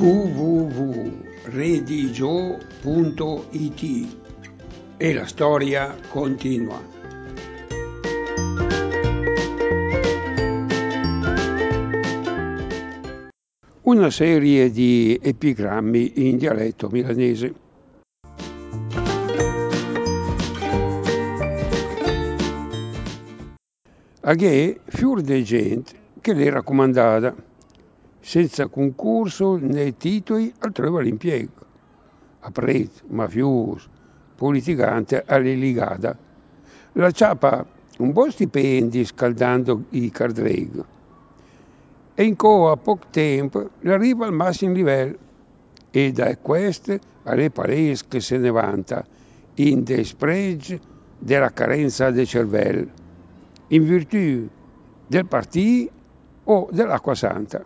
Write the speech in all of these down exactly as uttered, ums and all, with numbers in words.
w w w punto redigio punto i t e la storia continua. Una serie di epigrammi in dialetto milanese. Aghe fior de gente che le raccomandata, senza concorso né titoli altrove l'impiego, a prete, mafioso, politicante alle ligata. La ciapa un buon stipendio scaldando i cardreg e in co a poco tempo arriva al massimo livello e da queste alle paesi che se ne vanta in despregio della carenza del cervello, in virtù del partì o dell'acqua santa.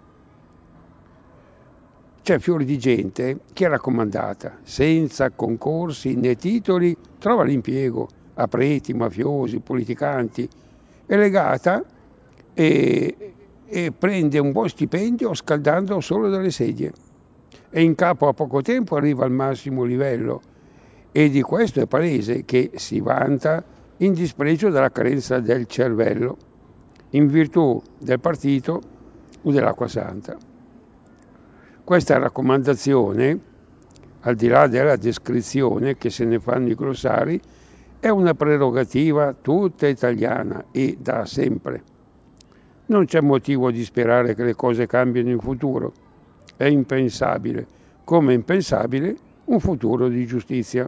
C'è fiori di gente che è raccomandata, senza concorsi né titoli, trova l'impiego a preti, mafiosi, politicanti, è legata e, e prende un buon stipendio scaldando solo dalle sedie. E in capo a poco tempo arriva al massimo livello e di questo è palese che si vanta in dispregio della carenza del cervello, in virtù del partito o dell'acqua santa. Questa raccomandazione, al di là della descrizione che se ne fanno i glossari, è una prerogativa tutta italiana e da sempre. Non c'è motivo di sperare che le cose cambino in futuro. È impensabile, come è impensabile un futuro di giustizia.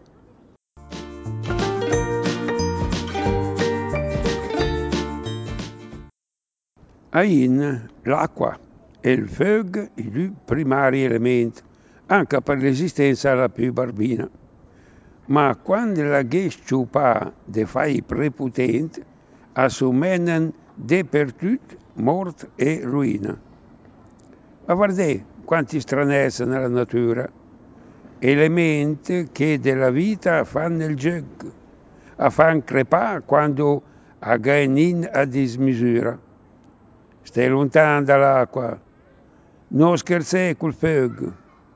Ain, l'acqua e il fog, i due primari elementi, anche per l'esistenza la più barbina. Ma quando la gesciupa de fai prepotente, assumenen dappertutto mort e ruina. Ma guardate quanti stranezze nella natura, elementi che della vita fanno il gioco, a fan crepà quando aggainin a dismisura. Stai lontano dall'acqua, non scherzare col fuoco.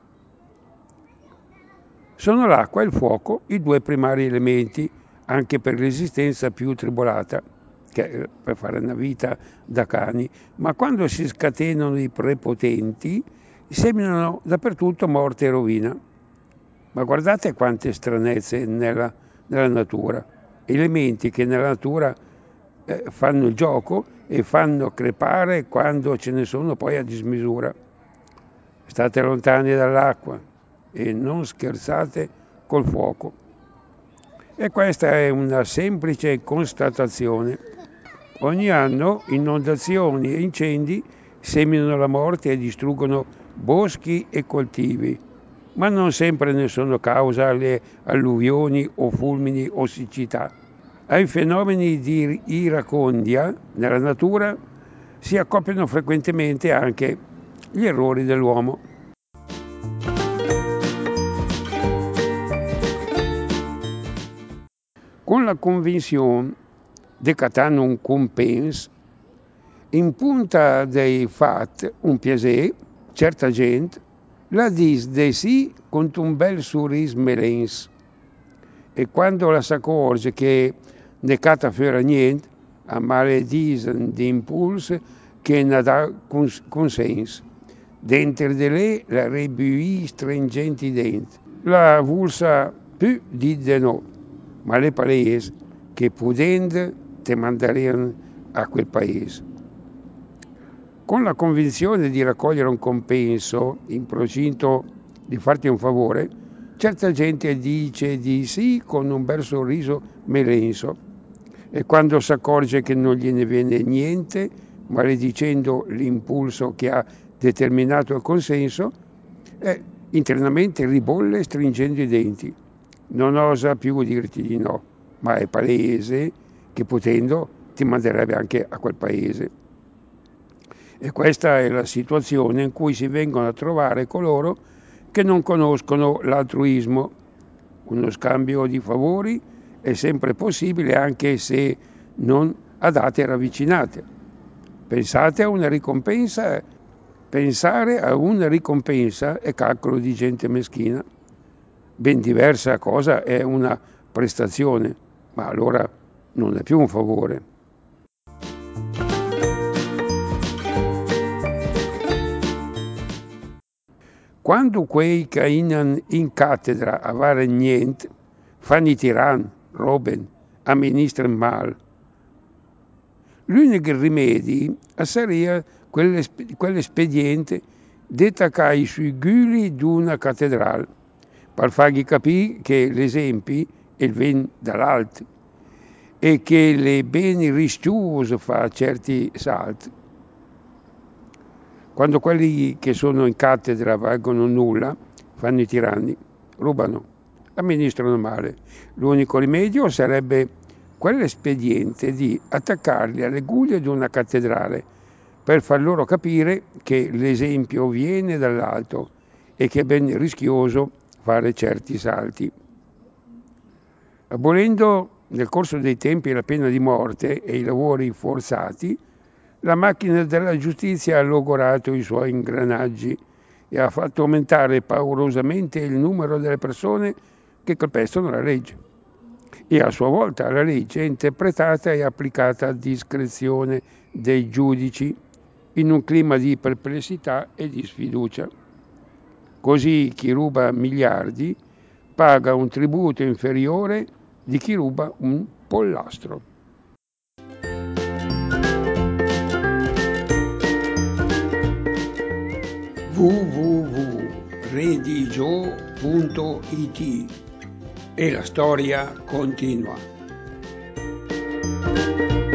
Sono l'acqua e il fuoco i due primari elementi, anche per l'esistenza più tribolata, che per fare una vita da cani, ma quando si scatenano i prepotenti, seminano dappertutto morte e rovina. Ma guardate quante stranezze nella, nella natura, elementi che nella natura eh, fanno il gioco e fanno crepare quando ce ne sono poi a dismisura. State lontani dall'acqua e non scherzate col fuoco. E questa è una semplice constatazione. Ogni anno inondazioni e incendi seminano la morte e distruggono boschi e coltivi, ma non sempre ne sono causa le alluvioni o fulmini o siccità. Ai fenomeni di iracondia nella natura si accoppiano frequentemente anche gli errori dell'uomo. Con la convinzione di catano un compenso, in punta dei fatti un piacere, certa gente la dis de sì con un bel sorriso melens. E quando la s'accorge che ne cata fuori niente, a maledisen di impulso che ne dà cons- consenso. Dentro di lei la rebuì stringenti denti. La vulsa più di de no, ma le palese che pudendo te mandarono a quel paese. Con la convinzione di raccogliere un compenso in procinto di farti un favore, certa gente dice di sì con un bel sorriso melenso e quando si accorge che non gliene viene niente, maledicendo l'impulso che ha determinato il consenso, eh, internamente ribolle stringendo i denti. Non osa più dirti di no, ma è palese che potendo ti manderebbe anche a quel paese. E questa è la situazione in cui si vengono a trovare coloro che non conoscono l'altruismo. Uno scambio di favori è sempre possibile anche se non a date ravvicinate. Pensate a una ricompensa Pensare a una ricompensa è calcolo di gente meschina. Ben diversa cosa è una prestazione, ma allora non è più un favore. Quando quei che inan in cattedra a fare niente, fanno i tiran, roben, amministran mal. L'unico rimedio sarebbe quell'espediente di attaccare sui guli di una cattedrale, per fargli capire che l'esempio è ven dall'alto e che è ben rischioso fare certi salti. Quando quelli che sono in cattedra valgono nulla, fanno i tiranni, rubano, amministrano male. L'unico rimedio sarebbe quell'espediente di attaccarli alle guglie di una cattedrale per far loro capire che l'esempio viene dall'alto e che è ben rischioso fare certi salti. Abolendo nel corso dei tempi la pena di morte e i lavori forzati, la macchina della giustizia ha logorato i suoi ingranaggi e ha fatto aumentare paurosamente il numero delle persone che calpestano la legge. E a sua volta la legge è interpretata e applicata a discrezione dei giudici in un clima di perplessità e di sfiducia. Così chi ruba miliardi paga un tributo inferiore di chi ruba un pollastro. w w w punto redigio punto i t e la storia continua.